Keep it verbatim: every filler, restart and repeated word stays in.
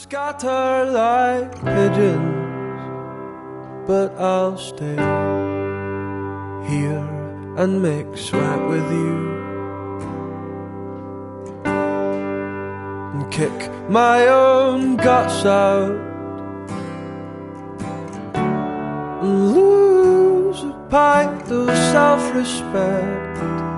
Scatter like pigeons, but I'll stay here and make sweat with you, and kick my own guts out, and lose a pint of self-respect.